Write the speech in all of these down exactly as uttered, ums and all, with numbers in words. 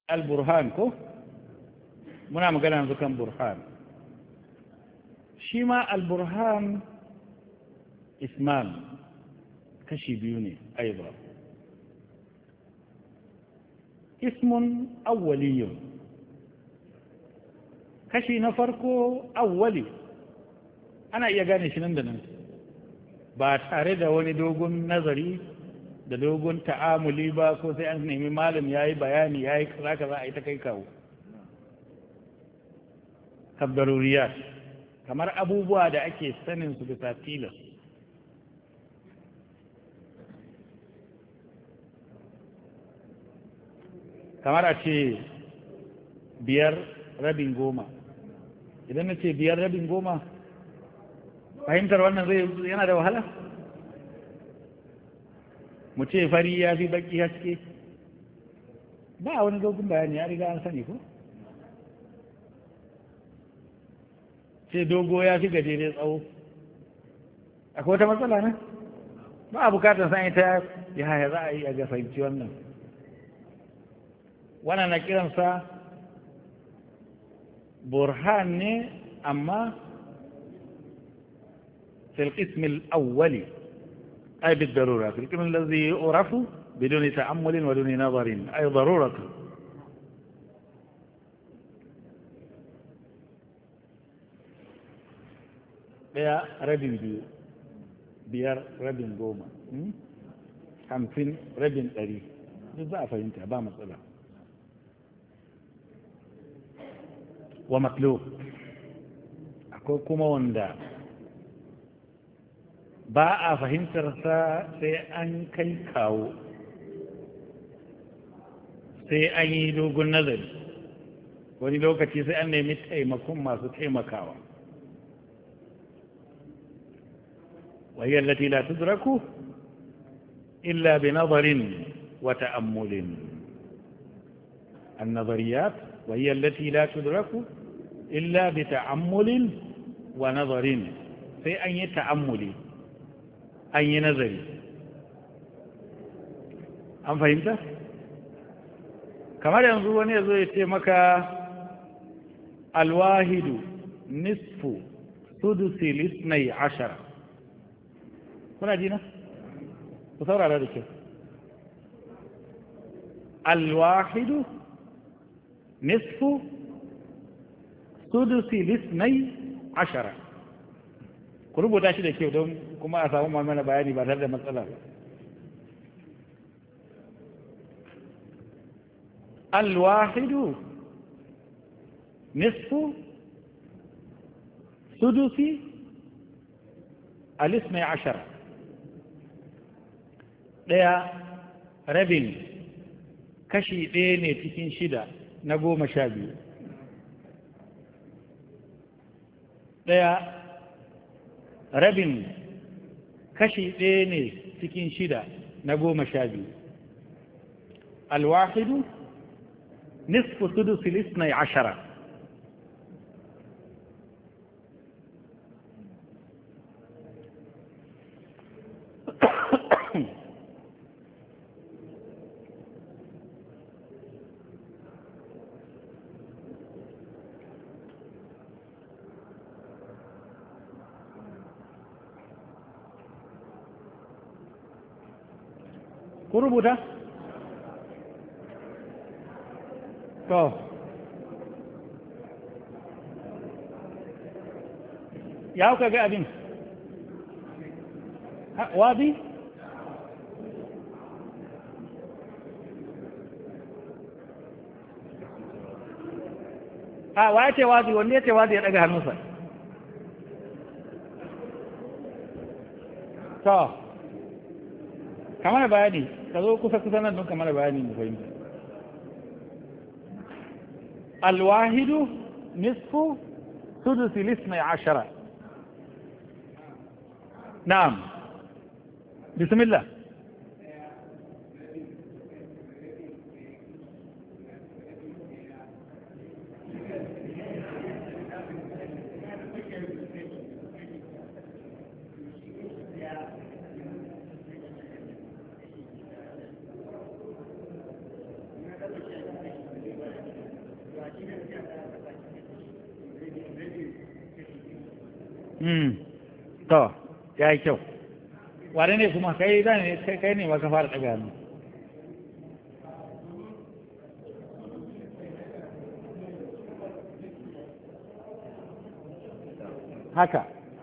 al-burhan ko muna magana yanzu kan burhan shi ma al-burhan isman kashi biyu ne aiba ismun awwaliyun kashi na farko awwali ana iya gane shi nan da nan ba tare da wani dogon nazari da dogon ta'amuli ba ko sai an nemi malam yayi bayani yayi kaza kaza a yi ta kai kawo kabdaruriyat kamar abubuwa da ake sanin su bisa tilas kamar a ce biyar rabin goma idan na ce biyar rabin goma fahimtar wannan zai yana da wahala mu ce fari ya fi baki haske ba wani dogon bayani ya riga an sani ko ce dogo ya fi gajere tsawo akwai wata matsala ne ba a bukatar san ita ya haya za a yi a ga fahimci wannan wannan na kiransa burhan ne amma في القسم الأول أي بالضرورة في القسم الذي يعرف بدون تأمل ودون نظر أي ضرورة يا ربين بيو بيار ربين قوما خمسين ربين أري إذا فهمت أبا مسألة ومطلوب أكو كما وندا ba a fahimtarsa sai an kai kawo sai an yi dogon nazari wani lokaci sai an nemi taimakon masu taimakawa وهي التي لا تدرك إلا بنظر وتأمل النظريات وهي التي لا تدرك إلا بتأمل ونظر في أي تأمل أي نظر أم فهمت؟ كما ينظرون يزوي تيمك الواحد نصف سدس الاثني عشر kuna jina ku saurara da kyau alwahidu nisfu sudusi lisnai ashara ku rubuta shi da kyau don kuma a samu mana bayani ba tare da matsala ba alwahidu nisfu sudusi alisnai ashara ɗaya rabin kashi ɗaya ne cikin shida na goma sha biyu ɗaya rabin kashi ɗaya ne cikin shida na goma sha biyu alwahidu nisfu sudusi lisnai ashara ku rubuta? to ya kuka ga abin wadi? a wa ya ce wadi wanda ya ce wadi ya daga hannunsa to kamar bayani ka zo kusa kusa nan don kamar bayani mu fahimta alwahidu nisfu sudusi lisnai ashara na'am bismillah hmm to ya yi kyau wane ne kuma kai da ne kai kai ne maka fara daga hannu haka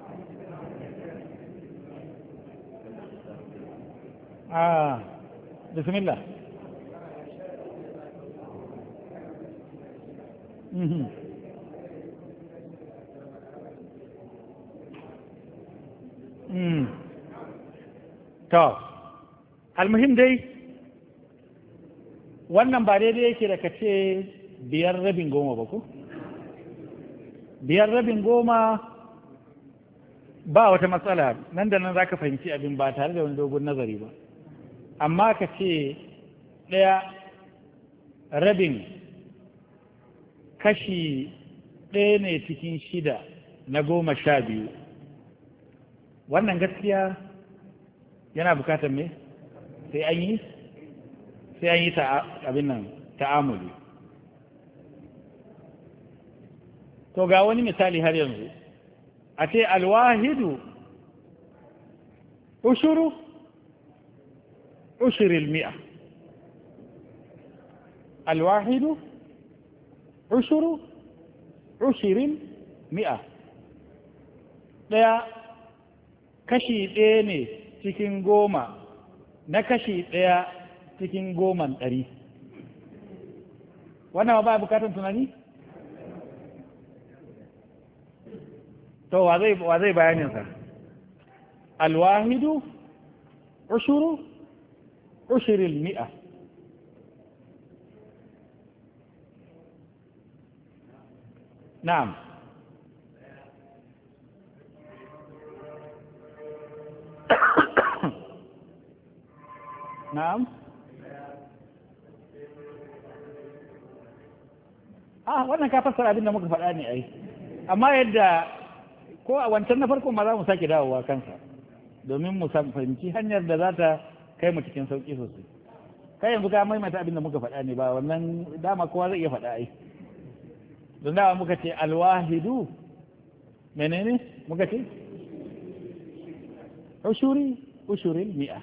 ah bismillah mhm mm to almuhim dai wannan ba daidai yake da kace biyar rabin goma ba ko biyar rabin goma ba wata matsala nan da nan zaka fahimci abin ba tare da wani dogon nazari ba amma ka ce ɗaya rabin kashi ɗaya ne cikin shida na goma sha biyu wannan gaskiya yana bukatar me sai an yi sai an yi abin nan ta'amuli to ga wani misali har yanzu a ce alwahidu ushuru ushuril mi'a alwahidu ushuru ushuril mi'a ɗaya kashi ɗaya ne cikin goma na kashi ɗaya cikin goman ɗari wannan ba bukatar tunani? to wa zai bayaninsa alwahidu ushuru ushuril mi'a na'am na'am ah wannan ka fassara abin da muka faɗa ne ai amma yadda ko a wancan na farko ma za mu sake dawowa kansa domin mu fahimci hanyar da za ta kai mu cikin sauƙi sosai kai yanzu ka maimaita abin da muka faɗa ne ba wannan dama kowa zai iya faɗa ai don dama muka ce alwahidu menene muka ce ushuri ushuril mi'a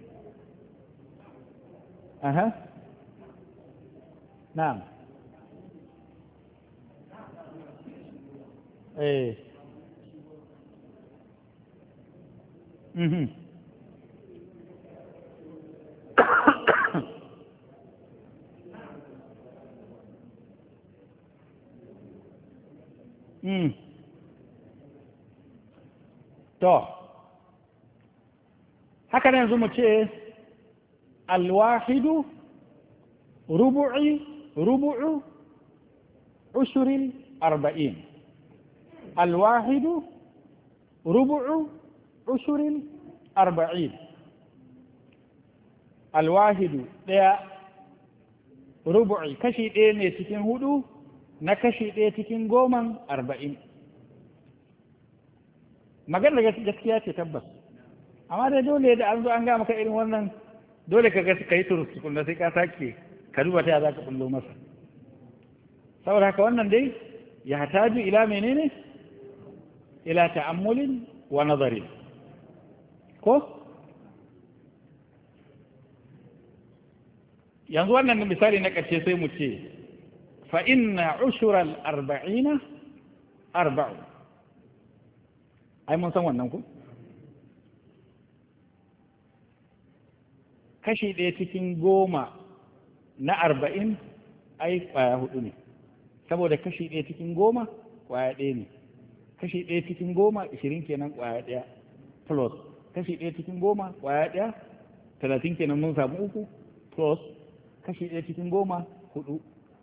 aha na'am eh mhm mm to haka yanzu mu ce alwahidu rubu'i rubu'u ushuril arba'in alwahidu rubu'u ushuril arba'in alwahidu ɗaya rubu'i kashi ɗaya ne cikin hudu na kashi ɗaya cikin goman arba'in maganar gaskiya ce tabbas amma dai dole da an zo an ga maka irin wannan dole ka ga ka yi turus tukunna sai ka sake ka duba ta za ka bullo masa saboda haka wannan dai ya hataju ila menene ila ta'ammulin wa nazarin ko yanzu wannan misali na ƙarshe sai mu ce fa inna ushural arba'ina arba'u ai mun san wannan ku kashi ɗaya cikin goma na arba'in ai ƙwaya hudu ne saboda kashi ɗaya cikin goma ƙwaya ɗaya ne kashi ɗaya cikin goma ishirin kenan ƙwaya ɗaya plus kashi ɗaya cikin goma ƙwaya ɗaya talatin kenan mun samu uku plus kashi ɗaya cikin goma hudu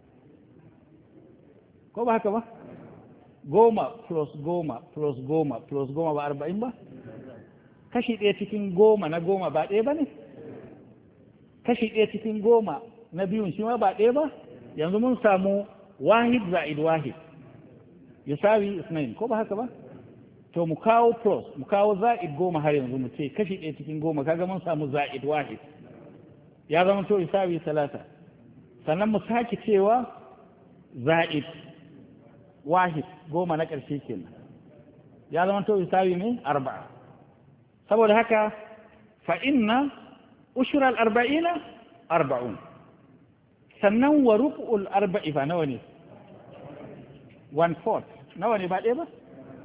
ko ba haka ba goma plus goma plus goma plus goma ba arba'in ba kashi ɗaya cikin goma na goma ba ɗaya ba ne kashi ɗaya cikin goma na biyun shi ma ba ɗaya ba yanzu mun samu wahid za'id wahid yusawi isnain ko ba haka ba to mu kawo plus mu kawo za'id goma har yanzu mu ce kashi ɗaya cikin goma kaga mun samu za'id wahid ya zama to yusawi salasa sannan mu sake cewa za'id wahid goma na ƙarshe kenan ya zama to yusawi ne arba'a saboda haka fa inna ushra al-arba'ina arba'un sannan wa rubu'ul arba'i fa nawa ne one fourth nawa ne ba ɗaya ba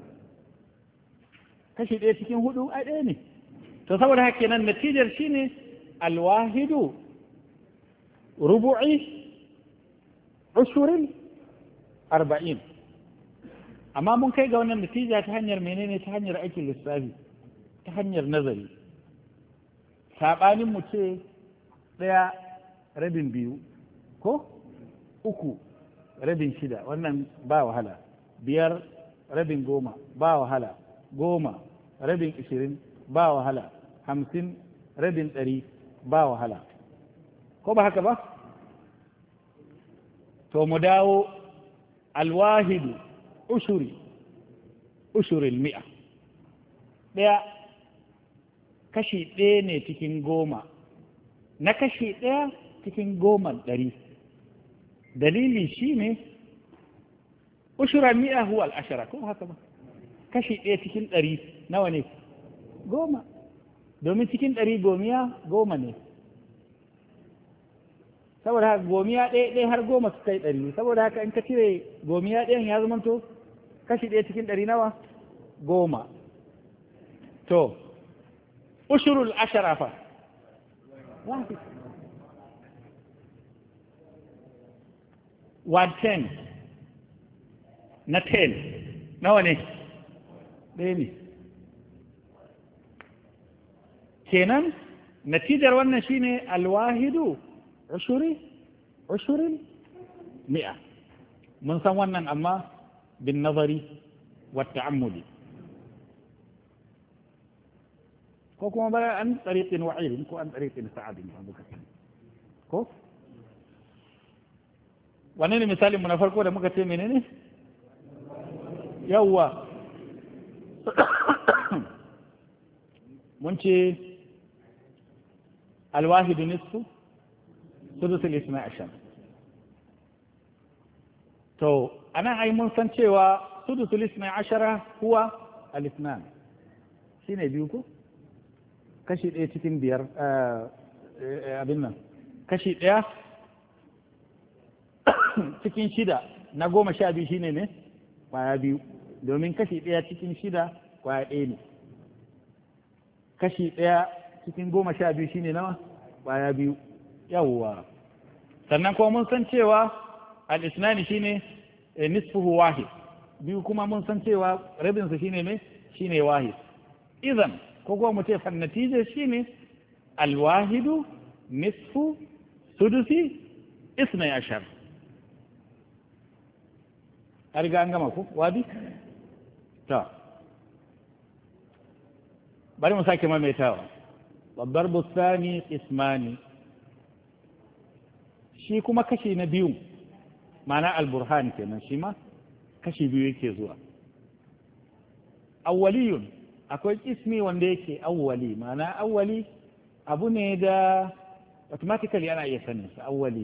kashi ɗaya cikin hudu a ɗaya ne to saboda haka nan natijar shine alwahidu rubu'i ushurin arba'in amma mun kai ga wannan natija ta hanyar menene ta hanyar aikin lissafi ta hanyar nazari saɓanin mu ce ɗaya rabin biyu ko uku rabin shida wannan ba wahala biyar rabin goma ba wahala goma rabin ishirin ba wahala hamsin rabin ɗari ba wahala ko ba haka ba to mu dawo alwahidu ushuri ushurin mi'a ɗaya kashi ɗaya ne cikin goma na kashi ɗaya cikin goma ɗari dalili shi ne ushuran mi'a huwa al'ashara ko haka ba kashi ɗaya cikin ɗari nawa ne goma domin cikin ɗari gomiya goma ne saboda haka gomiya ɗaya ɗaya har goma su kai ɗari saboda haka in ka cire gomiya ɗayan ya zamanto kashi ɗaya cikin ɗari nawa goma to ushurul ashara fa one ten na ten nawa ne ɗaya ne kenan natijar wannan shine alwahidu ushuri ushurin mi'a mun san wannan amma bin nazari wa ta'ammuli ko kuma ba an tariqin wa'ilin ko an tariqin sa'adin abuka ko wannan ne misalin mu na farko da muka ce menene yawwa mun ce alwahidu nisfu sudus al-isna ashar to ana ai mun san cewa sudus al-isna ashara huwa al-ithnan shine biyu ko kashi ɗaya cikin biyar abin nan kashi ɗaya cikin shida na goma sha biyu shine ne kwaya biyu domin kashi ɗaya cikin shida kwaya ɗaya ne kashi ɗaya cikin goma sha biyu shine nawa kwaya biyu yawwa sannan kuma mun san cewa al-isnani shine nisfuhu wahid biyu kuma mun san cewa rabinsa shine ne shine wahid idan ko kuma mu ce fan natija shine al-wahidu nisfu sudusi isnai ashar a riga an gama ku wadi ta bari mu sake maimaitawa babbar bustani ismani shi kuma kashi na biyu ma'ana al-burhan kenan shi ma kashi biyu yake zuwa awwaliyun akwai ismi wanda yake awwali ma'ana awwali abu ne da automatically ana iya sanin sa awwali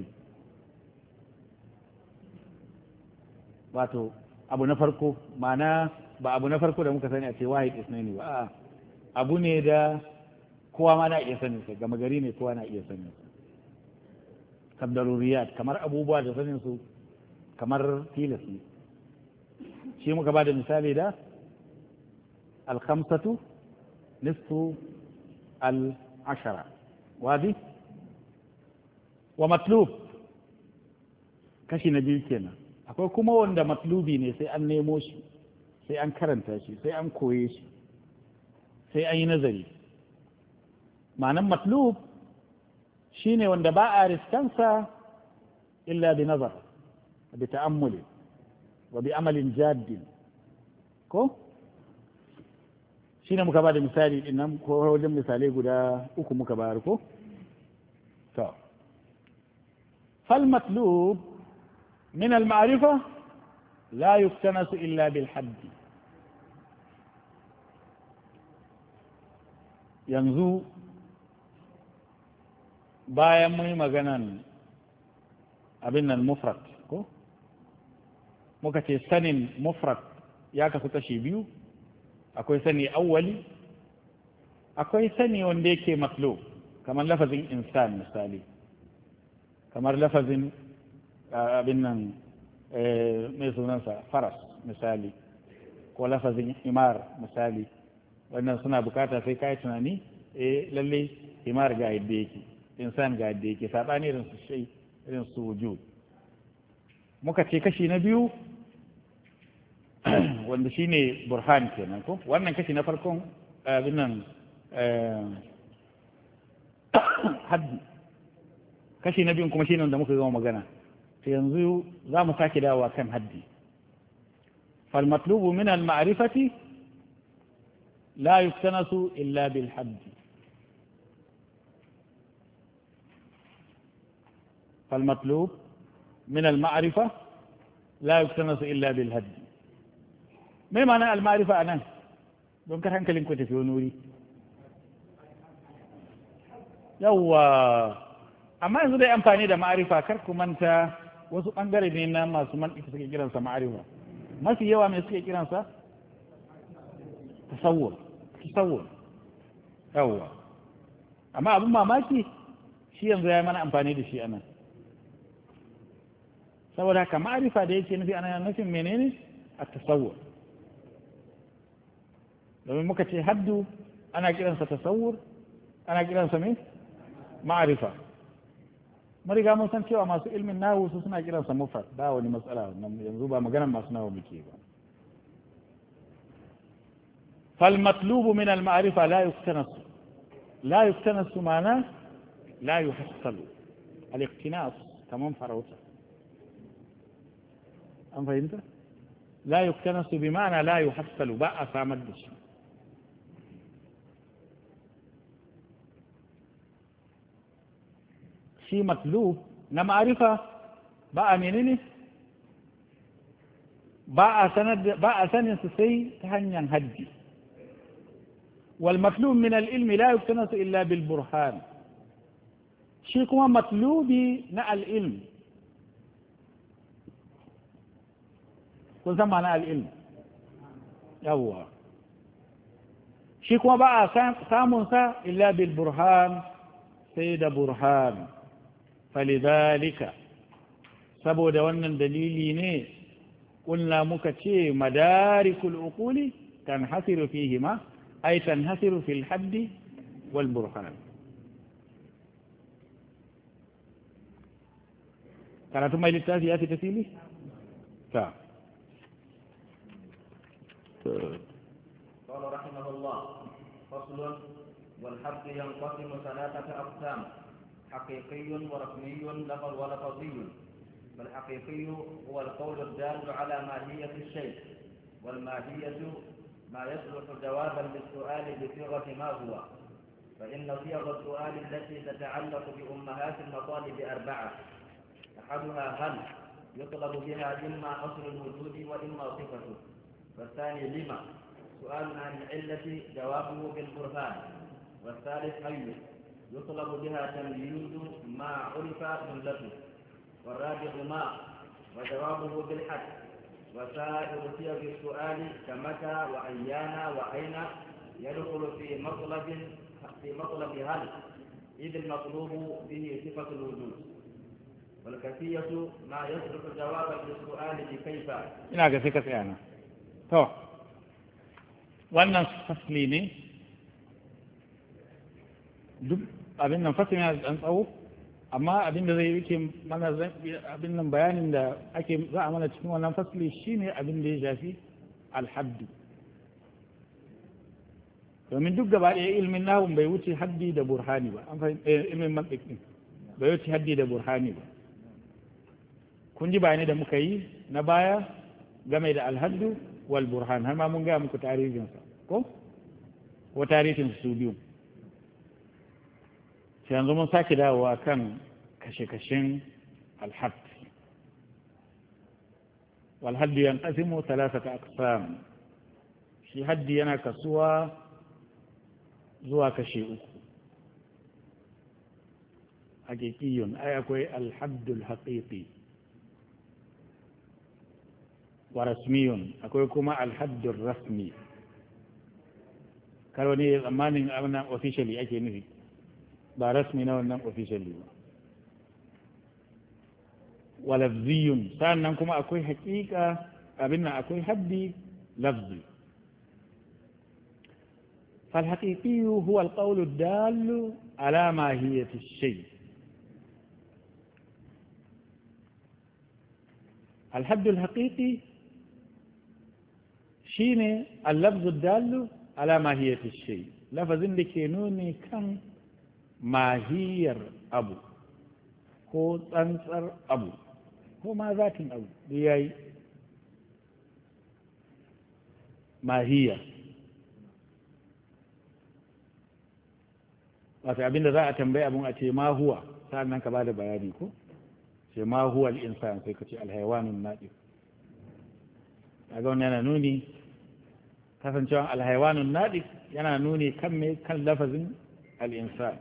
wato abu na farko ma'ana ba abu na farko da muka sani a ce wahid isnaini ba a'a abu ne da kowa ma na iya sanin sa gama gari ne kowa na iya sanin sa kam daruriyat kamar abubuwa da sanin su kamar tilas ne shi muka ba da misali da الخمسة نصف العشرة وادي ومطلوب kashi na biyu kenan akwai kuma wanda matlubi ne sai an nemo shi sai an karanta shi sai an koye shi sai an yi nazari ma'anan matlub shine wanda ba a riskansa illa bi nazar bi ta'ammuli wa bi amalin jaddin ko shine muka ba da misali din nan ko wajen misalai guda uku muka bayar ko to fal matlub min al ma'rifa la yuktanasu illa bil hadd yanzu bayan mun yi maganan abin nan mufrad ko muka ce sanin mufrad ya kasu kashi biyu akwai sani awwali akwai sani wanda yake matlub kamar lafazin insan misali kamar lafazin abin nan mai sunansa faras misali ko lafazin himar misali wannan suna bukata sai kai tunani eh lalle himar ga yadda yake insan ga yadda yake sabani irin su shay irin su wujud muka ce kashi na biyu wanda shine burhan kenan ko wannan kashi na farkon abin nan haddi kashi na biyun kuma shine wanda muka gama magana to yanzu za mu sake dawowa kan haddi فالمطلوب من المعرفة لا يكتنس إلا بالحد فالمطلوب من المعرفة لا يكتنس إلا بالحد ما معنى المعرفة أنا دون كان كلمة كنت في نوري يوا أما إذا ده أمفاني ده معرفة كركم أنت wasu ɓangare ne na masu mantika suke kiransa ma'arifa mafi yawa mai suke kiransa tasawwur tasawwur yawwa amma abin mamaki shi yanzu ya yi mana amfani da shi anan saboda haka ma'arifa da yake nufi ana nufin menene a tasawwur domin muka ce haddu ana kiransa tasawwur ana kiransa me ma'arifa mariga mun san cewa masu ilmin nahu su suna kiransa mufrad ba wani matsala yanzu ba maganar masu nahu muke ba فالمطلوب من المعرفة لا يقتنص لا يقتنص معناه لا يحصل الاقتناص كمان فروته أم فهمت؟ لا يقتنص بمعنى لا يحصل بقى سامد الشيء شيء مطلوب نمعرفة بقى منيني بقى سند بقى سند سي تهنيا هدي والمطلوب من العلم لا يقتنص إلا بالبرهان شيء كما مطلوبي نا العلم كل زمان نا العلم يوا شيء كما بقى سامونسا إلا بالبرهان سيد برهان فلذلك سبو دوانا دليلي ني قلنا مكتشي مدارك العقول تنحصر فيهما أي تنحصر في الحد والبرهان قرأتم ما للتاسيات تسيلي؟ تا قال رحمه الله فصل والحد ينقسم ثلاثة أقسام حقيقي ورسمي ولفظي فالحقيقي هو القول الدال على ماهية الشيء والماهية ما يصلح جوابا للسؤال بصيغة ما هو فإن صيغ السؤال التي تتعلق بأمهات المطالب أربعة أحدها هل يطلب بها إما أصل الوجود وإما صفته والثاني لما سؤال عن العلة جوابه بالبرهان والثالث أي يطلب بها تمييز ما عرف جملته والرابع ما وجوابه بالحد وسائر صيغ السؤال كمتى وأيانا وأين يدخل في مطلب في مطلب هل إذ المطلوب به صفة الوجود والكيفية ما يصرف جوابا للسؤال بكيف. ina ga sai ka tsaya na to wannan fasli ne duk abin nan fasli yana da tsawo amma abin da zai yake mana abin nan bayanin da ake za a mana cikin wannan fasli shine abin da ya shafi alhaddu domin duk gaba ɗaya ilmin nahun bai wuce haddi da burhani ba an fahimta ilmin mantiq din bai wuce haddi da burhani ba kun ji bayani da muka yi na baya game da alhaddu wal burhan har ma mun gaya muku tarihinsa ko ko tarihin su biyu sai yanzu mun sake dawowa kan kashe-kashen alhadd wal haddu yanqasimu thalathata aqsam shi haddi yana kasuwa zuwa kashe uku haqiqiyun ay akwai alhaddul haqiqi wa rasmiyun akwai kuma alhaddul rasmi kar wani ya tsammanin wannan officially ake nufi ba rasmi na wannan officially ba walafziyun sannan kuma akwai haƙiƙa abin nan akwai haddi lafzi فالحقيقي هو القول الدال على ماهية الشيء الحد الحقيقي شين اللفظ الدال على ماهية الشيء لفظ لكينوني كان ماهير أبو هو تنصر أبو هو ما ذات أبو لياي ماهية wato abinda za a tambaye abun a ce ma huwa sa'annan ka bada bayani ko ce ma huwa al-insan sai ka ce al-haywanun nadiq kaga wannan yana nuni kasancewa al-haywanun nadiq yana nuni kan me kan lafazin al-insan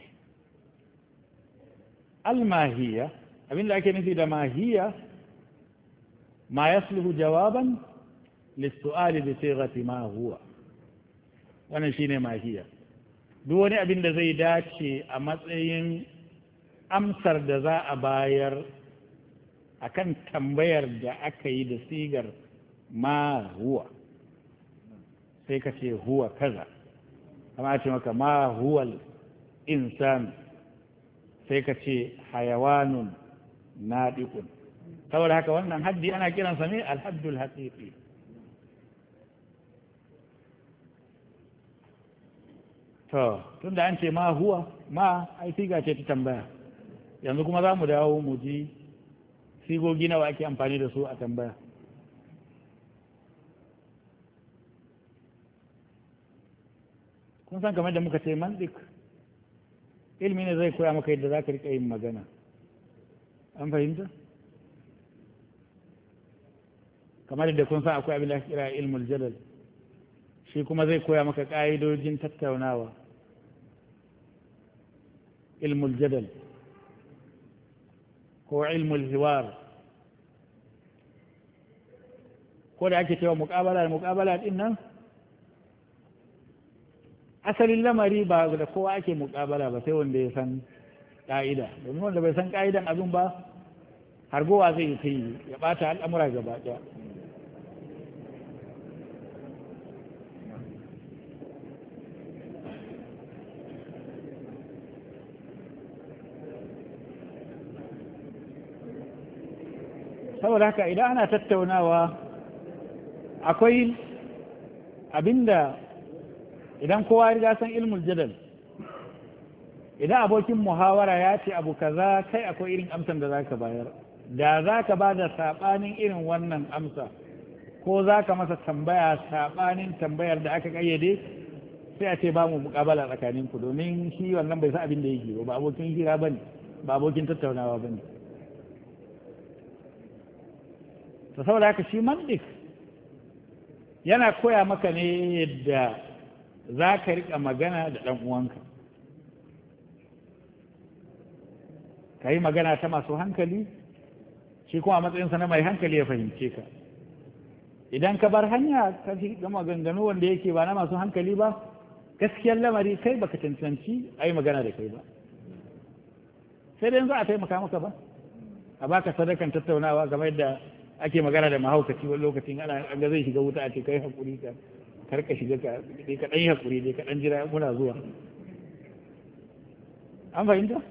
al-mahiyya abinda ake nufi da mahiyya ma yasluhu jawaban lis-su'ali bi sighati ma huwa wannan shine mahiyya duk wani abin da zai dace a matsayin amsar da za a bayar a kan tambayar da aka yi da sigar ma huwa sai ka ce huwa kaza kama ce maka ma huwal insan sai ka ce hayawanun naɗiƙun saboda haka wannan haddi ana kiransa ne alhaddul haƙiƙi to tun da an ce ma huwa ma ai siga ce ta tambaya yanzu kuma za mu dawo mu ji sigogi nawa ake amfani da su a tambaya kun san kamar da muka ce mantik ilmi ne zai koya maka yadda za ka riƙa yin magana an fahimta kamar da kun san akwai abin da ake kira ilmul jadal shi kuma zai koya maka ƙa'idojin tattaunawa ilmul jadal ko ilmul hiwar ko da ake cewa muƙabala da muƙabala ɗin nan asalin lamari ba da kowa ake muƙabala ba sai wanda ya san ƙa'ida domin wanda bai san ƙa'idan abin ba hargowa zai yi ta yi ya ɓata al'amura gaba ɗaya saboda haka idan ana tattaunawa akwai abinda idan kowa riga san ilmul jadal idan abokin muhawara ya ce abu kaza kai akwai irin amsan da zaka bayar da zaka ba da sabanin irin wannan amsa ko zaka masa tambaya sabanin tambayar da aka kayyade sai a ce ba mu muƙabala tsakanin ku domin shi wannan bai san abin da yake ba abokin hira bane ba abokin tattaunawa bane to saboda haka shi mantik yana koya maka ne yadda za ka riƙa magana da ɗan uwanka ka yi magana ta masu hankali shi kuma a matsayinsa na mai hankali ya fahimce ka idan ka bar hanya ka fi ga maganganu wanda yake ba na masu hankali ba gaskiyar lamari kai baka cancanci a yi magana da kai ba sai dai za a taimaka maka ba a baka sadakan tattaunawa game da ake magana da mahaukaci wani lokacin ana ga zai shiga wuta a ce kai hakuri ka karka shiga ka dai ka dan hakuri dai ka dan jira muna zuwa an fahimta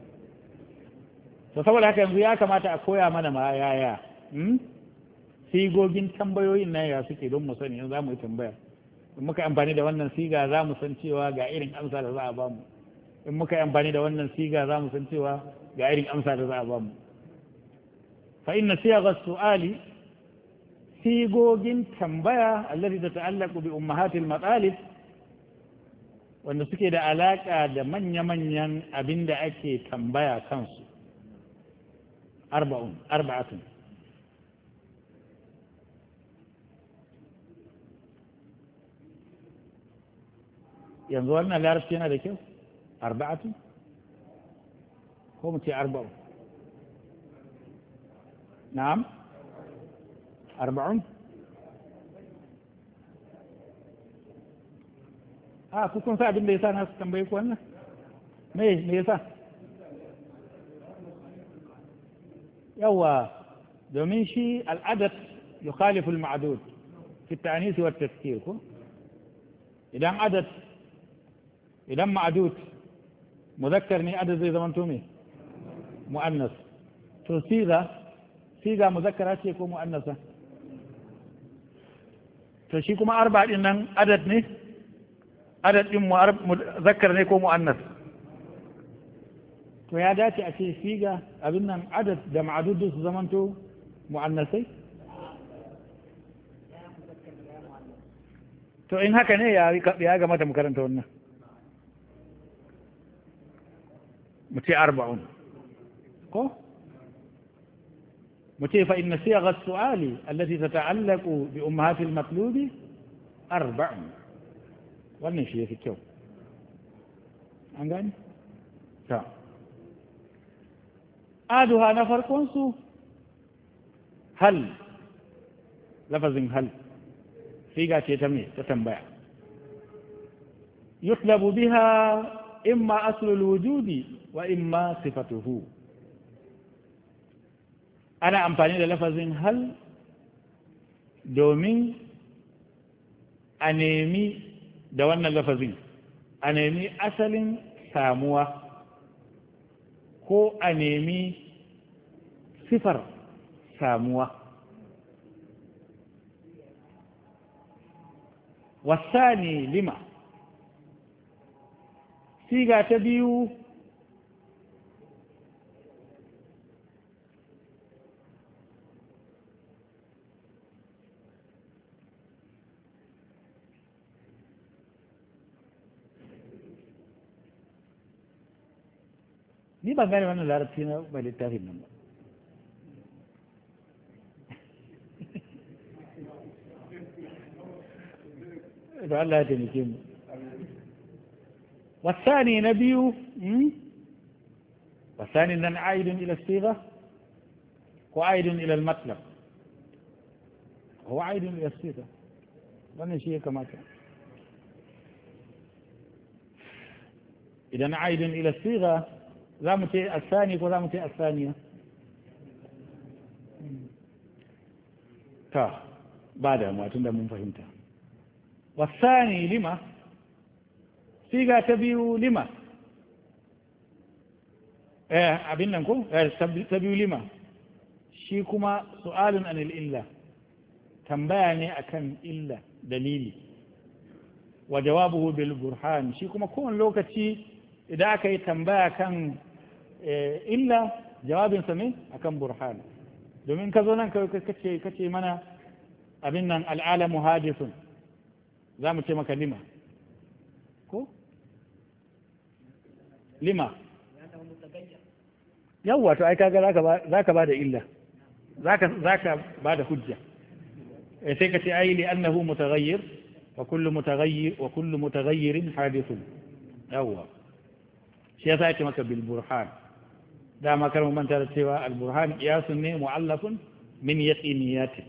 to saboda haka yanzu ya kamata a koya mana ma yaya sigogin tambayoyin nan ya suke don mu sani yanzu za mu yi tambaya in muka yi amfani da wannan siga za mu san cewa ga irin amsa da za a bamu in muka yi amfani da wannan siga za mu san cewa ga irin amsa da za a bamu فإن صيغ السؤال سيغوجين تنبيا التي تتعلق بأمهات المطالب wanda suke da alaƙa da manya-manyan abin da ake tambaya kansu arba'un arba'atun yanzu wannan larabci yana da kyau arba'atun ko mu ce arba'un نعم أربعون a ku kun sa abin da yasa na tambaye ku wannan me me yasa yawa domin shi al'adat yukhalifu al-ma'dud fi at-ta'nis wa at-tadhkir ko idan adad idan ma'dud muzakkar ne adad zai zama to me muannas to siga siga muzakkara ce ko muannasa to shi kuma arba din nan adad ne adad din muzakkar ne ko muannas to ya dace a ce siga abin nan adad da ma'dud su zamanto muannasai to in haka ne ya ya ga mata mu karanta wannan mu ce arba'un ko mu ce fa inna siyagha as-su'ali allati tata'allaqu bi ummahat al-matlub arba'un wannan shi yake kyau an gani ta aduha na farkon su hal lafazin hal siga ce ta me ta tambaya yutlabu biha imma aslu al-wujudi wa imma sifatuhu ana amfani da lafazin hal domin a nemi da wannan lafazin a nemi asalin samuwa ko a nemi sifar samuwa wasani lima siga ta biyu ni ban gane wannan larabci na mai littafin nan ba da Allah ya taimake mu والثاني نبي والثاني أن عائد إلى الصيغة وعائد إلى المطلب هو عائد إلى الصيغة وانا شيء كما كان إذا عائد إلى الصيغة لا متى الثاني ولا متى الثانية تا بعد ما تندم من فهمتها والثاني لما siga ta biyu lima eh abin nan ko ta biyu lima shi kuma su'alun anil illa tambaya ne akan illa dalili wa jawabuhu bil burhan shi kuma kowane lokaci idan aka yi tambaya kan illa jawabinsa ne akan burhan domin ka zo nan kace kace mana abin nan al'alamu hadithun za mu ce maka lima ko lima yawwa to ai kaga zaka ba zaka ba da illa zaka zaka ba da hujja sai ka ce ai li annahu mutaghayyir wa kullu mutaghayyir wa kullu mutaghayyirin hadithun yawwa shi yasa yake maka bil burhan dama kar mu manta da cewa al burhan qiyasun ne mu'allafun min yaqiniyati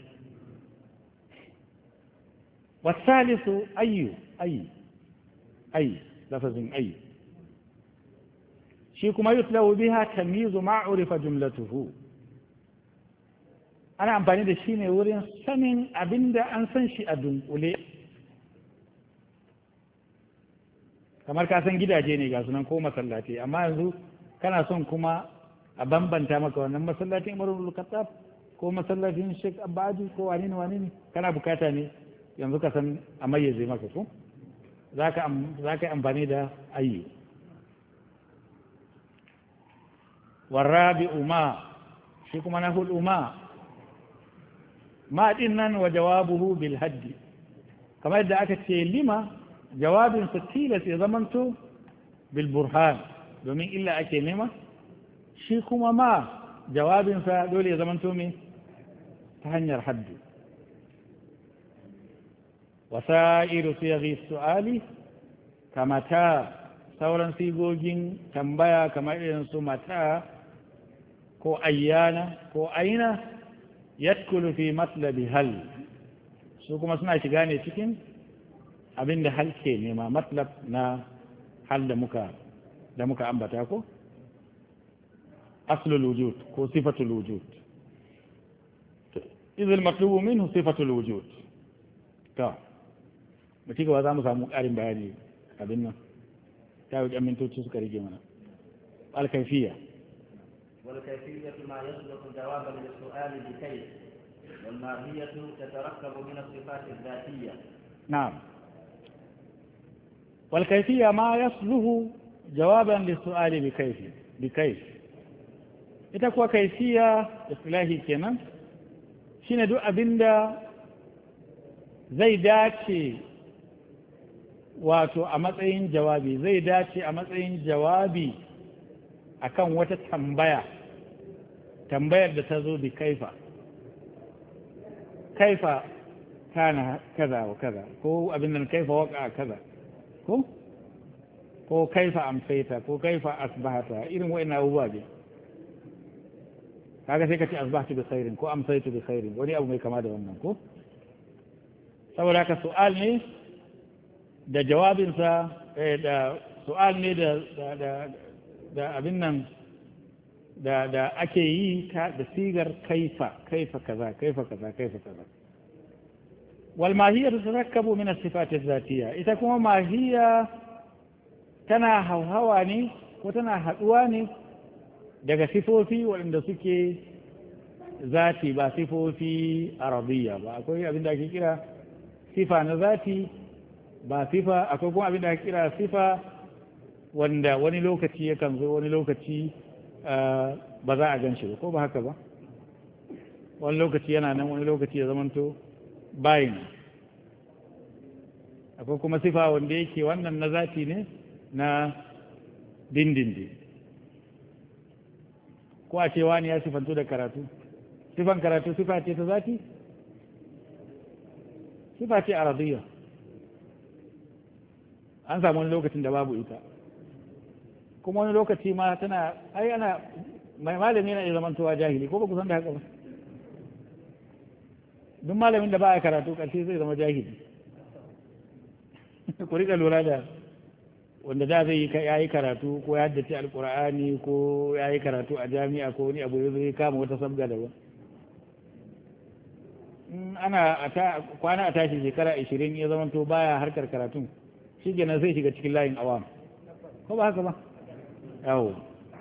والثالث أي أي أي لفظ أي شيء ما يتلو بها تمييز ما عرف جملته أنا أم بني الشيء نورين سمين أبند أنسان شيء أدم ولي kamar ka san gidaje ne ga sunan ko masallaci amma yanzu kana son kuma a bambanta maka wannan masallacin Umar ibn Khattab ko masallacin Sheikh Abadi ko wani ne wani ne kana bukata ne yanzu ka san a mayyaze maka ko za ka yi amfani da ayyu warrabi uma shi kuma na hudu ma ma din nan wa jawabuhu bil haddi kamar yadda aka ce lima jawabin sa tilas ya zamanto bil burhan domin illa ake nema shi kuma ma jawabin sa dole ya zamanto me ta hanyar haddi وسائر صيغ السؤال كمتى sauran sigogin tambaya kamar irin su mata ko ayyana ko aina yadkulu fi matlabi hal su kuma suna shiga ne cikin abin da hal ke nema matlab na hal da muka da muka ambata ko aslul wujud ko sifatul wujud idh al-matlubu minhu sifatul wujud to mutum gaba za mu samu ƙarin bayani abin nan ta yi amintoci suka rige mana alkaifiya والكيفية ما يصلح جوابا للسؤال بكيف والماهية تتركب من الصفات الذاتية نعم والكيفية ما يصلح جوابا للسؤال بكيف بكيف ita kuwa kaifiya islahi kenan shine duk abinda zai dace wato a matsayin jawabi zai dace a matsayin jawabi akan wata tambaya tambayar da ta zo bi kaifa kaifa kana kaza wa kaza ko abin nan kaifa waka kaza ko ko kaifa amsaita ko kaifa asbahata irin wa'ina abubuwa ne kaga sai ka ce asbahtu bi khairin ko amsaitu bi khairin wani abu mai kama da wannan ko saboda haka su'al ne da jawabinsa da su'al ne da da da abin nan da da ake yi ta da sigar kaifa kaifa kaza kaifa kaza kaifa kaza wal mahiyya tatarakabu min as-sifat adh-dhatiyya ita kuma mahiyya tana hauhawa ne ko tana haduwa ne daga sifofi waɗanda suke zati ba sifofi arabiyya ba akwai abin da ake kira sifa na zati ba sifa akwai kuma abin da ake kira sifa wanda wani lokaci yakan zo wani lokaci ba za a gan shi ba ko ba haka ba wani lokaci yana nan wani lokaci ya zamanto bayin akwai kuma sifa wanda yake wannan na zati ne na dindindin ko a ce wani ya sifanto da karatu sifan karatu sifa ce ta zati sifa ce aradiyya an samu wani lokacin da babu ita kuma wani lokaci ma tana ai ana mai malami yana iya zamantowa jahili ko ba ku san da haka ba duk malamin da ba a karatu ƙarshe zai zama jahili ku rika lura da wanda da zai yi karatu ko ya haddace alkur'ani ko ya yi karatu a jami'a ko wani abu zai kama wata sabga daban ana kwana a tashi shekara ashirin ya zama to baya harkar karatun shi kenan zai shiga cikin layin awam ko ba haka ba yawo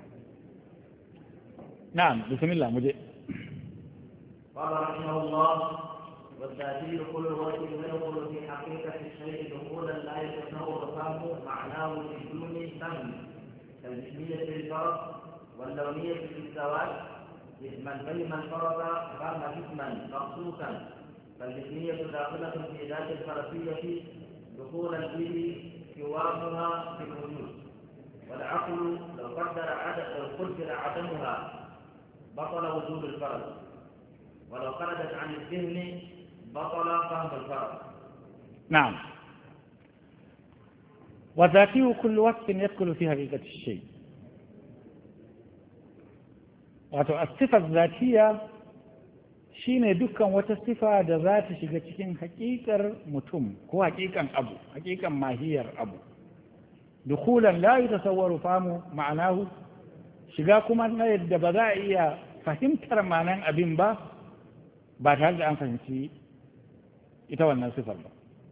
na'am bismillah muje قال رحمه الله والذاتي كل وجه يدخل في حقيقة الشيء دخولا لا يتصور فهمه معناه بدون فهم كالجسمية للفرد واللونية للزواج جسما بين انفرد فهم جسما مخصوصا فالجسمية داخلة في ذات الفرسية دخولا به سوامها في الوجود والعقل لو قدر عدد لو قدر عدمها بطل وجود الفرد ولو خرجت عن الذهن بطل فهم الفرد. نعم. وذاتي كل وصف يدخل في حقيقة الشيء. wato الصفة الذاتية shine dukkan wata sifa da za ta shiga cikin hakikar mutum ko hakikan abu hakikan mahiyar abu dukulan la yatasawwaru famu ma'anahu shiga kuma na yadda ba za a iya fahimtar ma'anan abin ba ba tare da an fahimci ita wannan sifar ba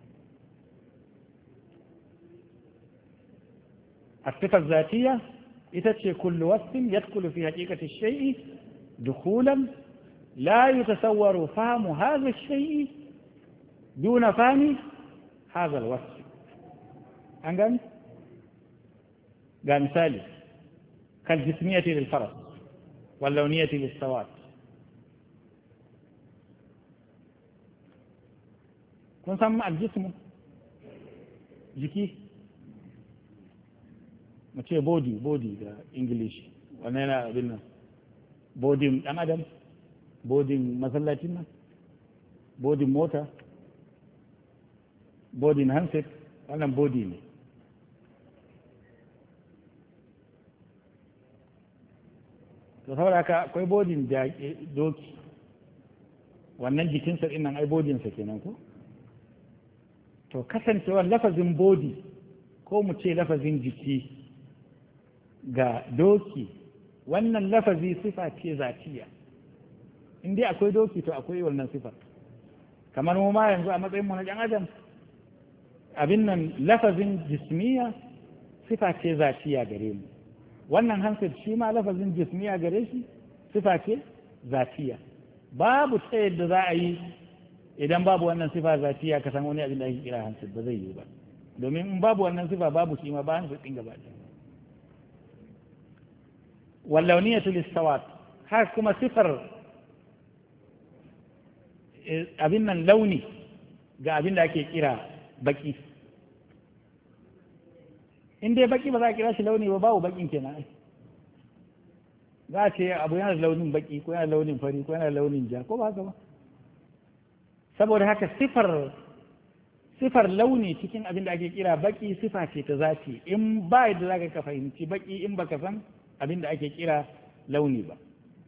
الصفة الذاتية إتتشي كل وصف يدخل في حقيقة الشيء دخولا لا يتصور فهم هذا الشيء دون فهم هذا الوصف أنقل قال مثالي كالجسمية للفرس واللونية للسواد kun san aljismu jiki mu ce body body da english wannan yana abin nan bodin dan adam bodin masallacin nan bodin mota bodin handset wannan body ne to saboda haka akwai bodin doki wannan jikinsa ɗin nan ai bodinsa kenan ko to kasancewar lafazin body ko mu ce lafazin jiki ga doki wannan lafazi sifa ce zatiya in dai akwai doki to akwai wannan sifa kamar mu ma yanzu a matsayin mu na ɗan adam abin nan lafazin jismiya sifa ce zatiya gare mu wannan hansar shi ma lafazin jismiya gare shi sifa ce zatiya babu ta yadda za a yi idan babu wannan sifa zatiya ka san wani abin da ake kira hansar ba zai yi ba domin in babu wannan sifa babu shi ma ba hansar ɗin gaba ɗaya wallauniyatu listawat har kuma sifar abin nan launi ga abin da ake kira baki in dai baki ba za a kira shi launi ba babu bakin kenan za a ce abu yana da launin baki ko yana da launin fari ko yana da launin ja ko ba haka ba saboda haka sifar sifar launi cikin abin da ake kira baki sifa ce ta zati in ba da za ka fahimci baki in baka san abin da ake kira launi ba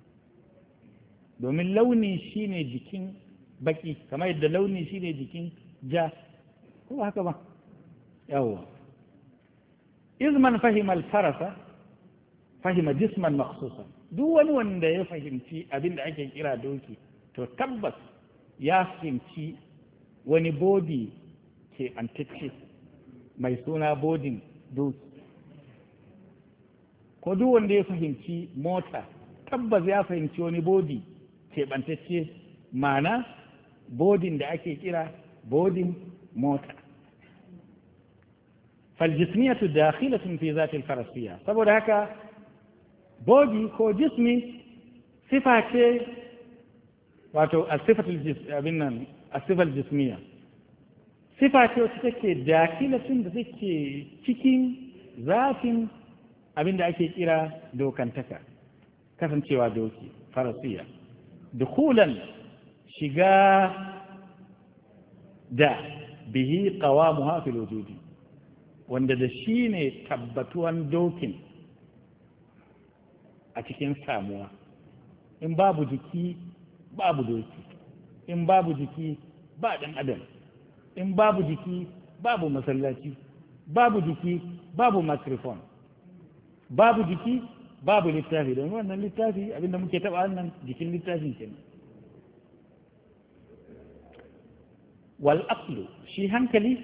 domin launi shine jikin baki kamar yadda launi shine jikin ja ko ba haka ba yawwa izman fahima al-farasa fahima jisman makhsusan duk wani wanda ya fahimci abin da ake kira doki to tabbas ya fahimci wani bodi ke antacce mai suna bodin doki ko duk wanda ya fahimci mota tabbas ya fahimci wani bodi ke bantacce mana bodin da ake kira bodin mota فالجسمية داخلة في ذات الفرسية saboda haka body ko jismi sifa ce wato asifatul abin nan asifal jismiya sifa ce wacce take dakilatun da take cikin zafin abin da ake kira dokantaka kasancewa doki farasiya dukhulan shiga da bihi qawamuha fil wujudi wanda da shi ne tabbatuwan dokin a cikin samuwa in babu jiki babu doki in babu jiki ba ɗan adam in babu jiki babu masallaci babu jiki babu microphone babu jiki babu littafi don wannan littafi abinda muke taɓa wannan jikin littafin kenan wal aqlu shi hankali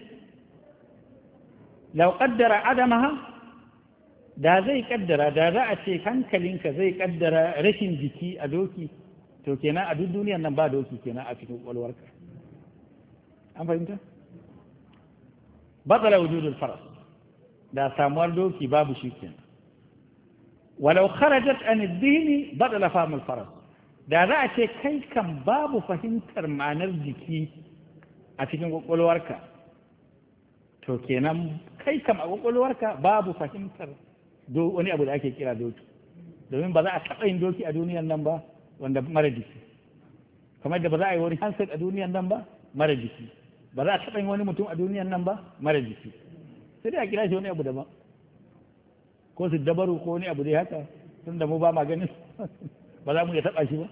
لو قدر عدمها da zai kaddara da za a ce hankalinka zai kaddara rashin jiki a doki to kenan a duk duniyar nan ba doki kenan a cikin kwalwarka an fahimta batsala wujudul faras da samuwar doki babu shi kenan walau kharajat an ad-din batsala famul faras da za a ce kai kan babu fahimtar ma'anar jiki a cikin kwakwalwarka to kenan kai kam a kwakwalwarka babu fahimtar wani abu da ake kira doki domin ba za a taɓa yin doki a duniyan nan ba wanda mara jiki kamar da ba za a yi wani handset a duniyan nan ba mara jiki ba za a taɓa yin wani mutum a duniyan nan ba mara jiki sai dai a kira shi wani abu daban ko su dabaru ko wani abu dai haka tun da mu ba ma ganin ba za mu iya taɓa shi ba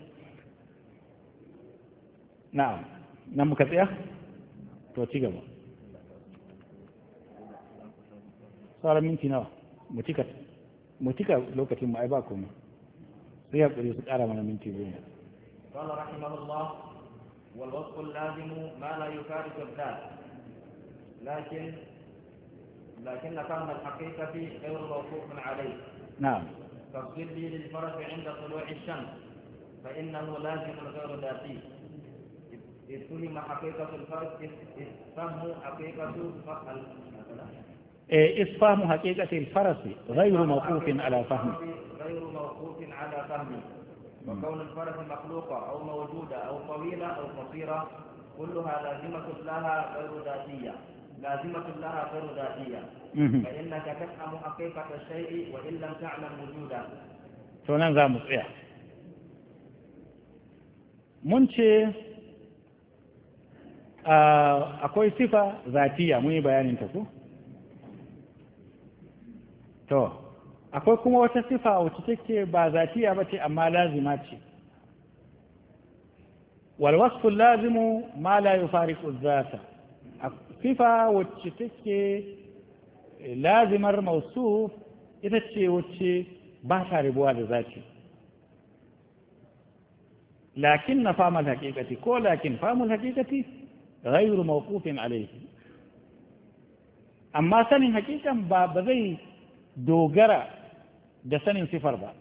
na'am nan muka tsaya to ci gaba sauran minti nawa mu cika lokacin mu ai ba komai sai ya kure su ƙara mana minti goma قال رحمه الله والوصف اللازم ما لا يفارق الذات لكن لكن فهم الحقيقة غير موقوف عليه نعم كالظل للفرس عند طلوع الشمس فإنه لازم غير ذاتي إذ فهم حقيقة الفرس إذ فهم حقيقة إسفهم حقيقة الفرس غير موقوف على فهمه غير موقوف على فهمه وكون الفرس مخلوقة أو موجودة أو طويلة أو قصيرة كلها لازمة لها غير ذاتية لازمة لها غير ذاتية فإنك تفهم حقيقة الشيء وإن لم تعلم وجوده سنان ذا مطيع منشي akwai sifa zatiya mun yi bayanin ta ko to akwai kuma wata sifa wacce take ba zatiya ba ce amma lazima ce wal wasfu lazimu ma la yufariqu zata sifa wacce take lazimar mausuf ita ce wacce ba ta rabuwa da zati lakin na famul haqiqati ko lakin famul haqiqati ghayru mawqufin alayhi amma sanin hakikan ba ba zai dogara da sanin sifar ba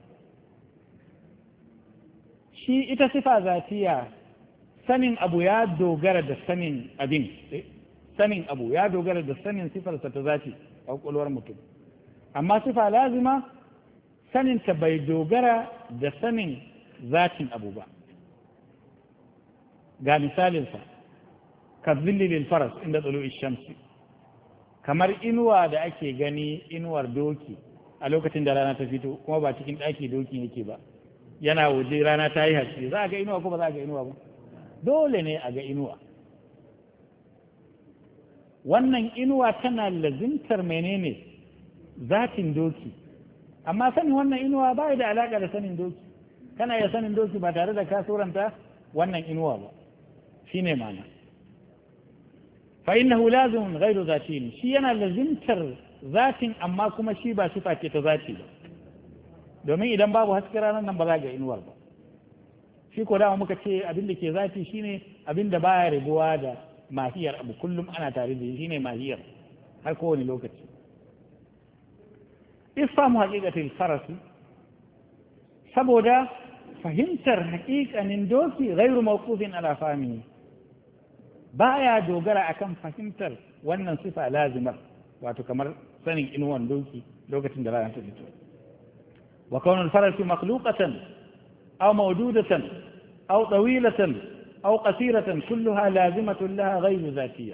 shi ita sifa zatiya sanin abu ya dogara da sanin abin sanin abu ya dogara da sanin sifarsa ta zati a kwakwalwar mutum amma sifa lazima saninta bai dogara da sanin zatin abu ba ga misalinsa ka zillilin faras inda tsalo shamsi kamar inuwa da ake gani inuwar doki a lokacin da rana ta fito kuma ba cikin ɗaki dokin yake ba yana waje rana ta yi haske za a ga inuwa ko ba za a ga inuwa ba dole ne a ga inuwa wannan inuwa tana lazimtar menene zatin doki amma sanin wannan inuwa ba da alaƙa da sanin doki kana iya sanin doki ba tare da ka suranta wannan inuwa ba shine ma'ana fa innahu lazimun ghairu zatin shi yana lazimtar zatin amma kuma shi ba sifa ce ta zati ba domin idan babu haske ranar nan ba za ga inuwar ba shi ko dama muka ce abin da ke zati shine abin da baya rabuwa da mahiyar abu kullum ana tare da shi shine mahiyar har kowane lokaci isfamu haqiqatil farasi saboda fahimtar haƙiƙanin doki ghairu mawqufin ala fahmihi baya dogara akan fahimtar wannan sifa lazimar wato kamar sanin inuwan doki lokacin da rana ta fito wa kaunul farasi makhluqatan aw mawjudatan aw tawilatan aw qasiratan kulluha lazimatun laha ghayru zatiyya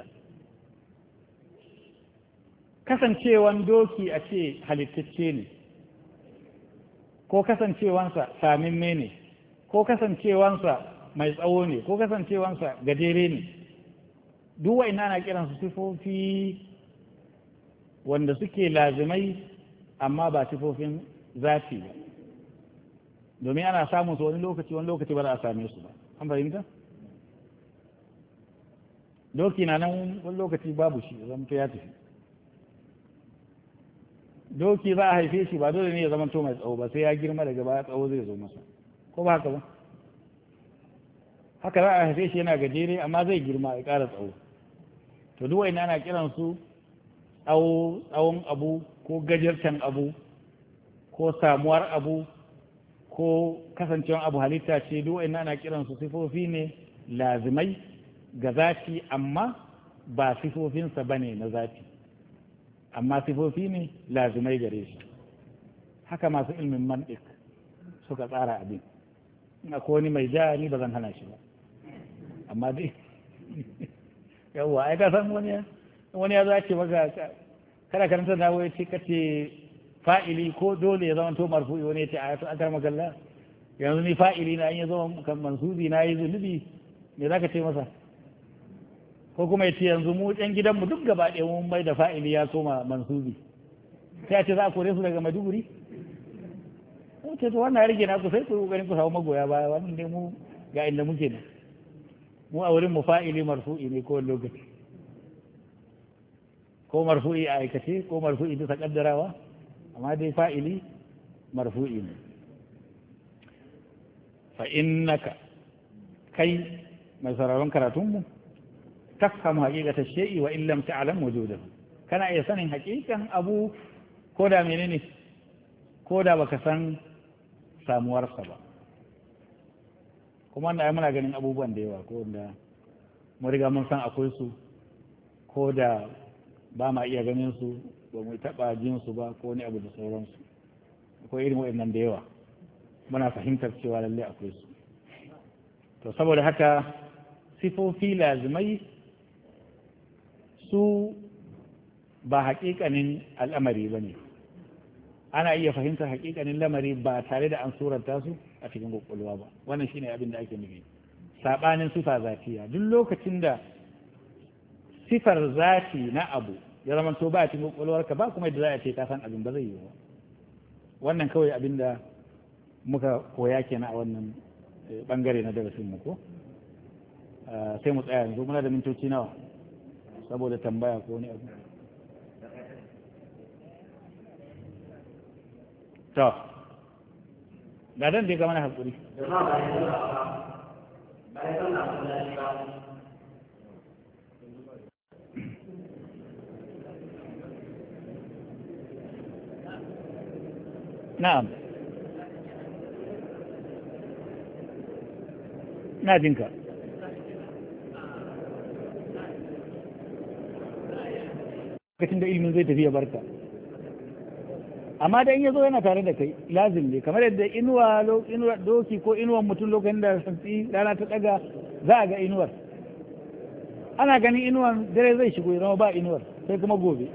kasancewan doki a ce halittacce ne ko kasancewansa samimme ne ko kasancewansa mai tsawo ne ko kasancewansa gajere ne duk wa'ina ana kiransu sifofi wanda suke lazimai amma ba sifofin zati ba domin ana samun su wani lokaci wani lokaci ba za a same su ba an fahimta doki na nan wani lokaci babu shi zama ya tafi doki za a haife shi ba dole ne ya zama to mai tsawo ba sai ya girma daga baya tsawo zai zo masa ko ba haka ba haka za a haife shi yana gajere amma zai girma ya ƙara tsawo to duk wa'ina ana kiran su tsawon abu ko gajartan abu ko samuwar abu ko kasancewar abu halitta ce duk wa'ina ana kiran su sifofi ne lazimai ga zati amma ba sifofinsa ba ne na zati amma sifofi ne lazimai gare shi haka masu ilmin mantik suka tsara abin ina ko wani mai ja ni ba zan hana shi ba amma dai yawwa ai ka san wani wani ya zace maka kada karanta da wai ce kace fa'ili ko dole ya zama to marfu'i wani ya ce ayatu akar magalla yanzu ni fa'ili na in ya zama kan mansubi na yi zunubi me zaka ce masa ko kuma ya ce yanzu mu ɗan gidanmu duk gaba ɗaya mun mai da fa'ili ya koma mansubi sai a ce za a kore su daga Maiduguri ce to wannan rage na ku sai ku ganin ku samu magoya baya wannan dai mu ga inda muke ne mu a wurin mu fa'ili marfu'i ne ko lokaci ko marfu'i a aikace ko marfu'i bisa kaddarawa amma dai fa'ili marfu'i ne fa innaka kai mai sauraron karatunmu tafhamu haqiqata shay'i wa in lam ta'lam wujudahu kana iya sanin haqiqan abu ko da menene ko da baka san samuwarsa ba kuma wanda muna ganin abubuwan da yawa ko da mu riga mun san akwai su ko da ba ma iya ganin su ba mu taɓa jin su ba ko wani abu da sauransu akwai irin waɗannan da yawa muna fahimtar cewa lalle akwai su to saboda haka sifofi lazimai su ba haƙiƙanin al'amari ba ne ana iya fahimtar haƙiƙanin lamari ba tare da an suranta su a cikin kwakwalwa ba wannan shine abin da ake nufi saɓanin sifa zatiya duk lokacin da sifar zati na abu ya zama to ba a cikin kwakwalwarka ba kuma yadda za a ce ka san abin ba zai yi ba wannan kawai abin da muka koya kenan a wannan bangare na darasin mu ko sai mu tsaya yanzu muna da mintoci nawa saboda tambaya ko wani abu to ga dan dai ga mana hakuri na'am na jinka lokacin da ilimin zai tafi ya barka amma da in ya zo yana tare da kai lazim ne kamar yadda inuwa inuwa doki ko inuwan mutum lokacin da santsi rana ta daga za a ga inuwar ana ganin inuwan dare zai shigo ya zama ba inuwar sai kuma gobe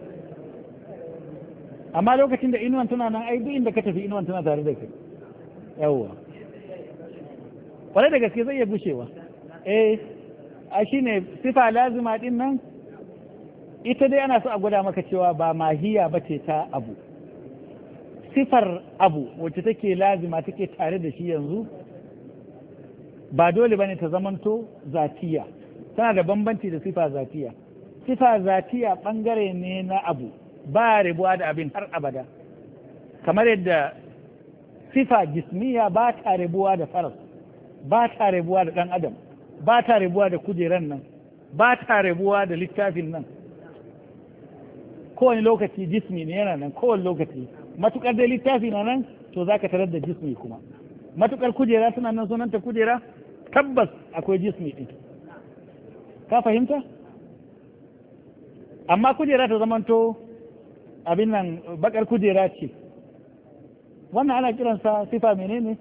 amma lokacin da inuwan tana nan ai duk inda ka tafi inuwan tana tare da kai yawwa kwarai da gaske zai iya gushewa eh a shine sifa lazima din nan ita dai ana so a gwada maka cewa ba mahiya ba ce ta abu sifar abu wacce take lazima take tare da shi yanzu ba dole bane ta zamanto zatiya tana da bambanci da sifa zatiya sifa zatiya bangare ne na abu ba rabuwa da abin har abada kamar yadda sifa jismiya ba ta rabuwa da faras ba ta rabuwa da ɗan adam ba ta rabuwa da kujeran nan ba ta rabuwa da littafin nan kowane lokaci jismi ne yana nan kowane lokaci matukar da littafi na nan to za ka tarar da jismi kuma matukar kujera suna nan sunanta kujera tabbas akwai jismi ɗin ka fahimta amma kujera ta zamanto abin nan bakar kujera ce wannan ana kiransa sifa menene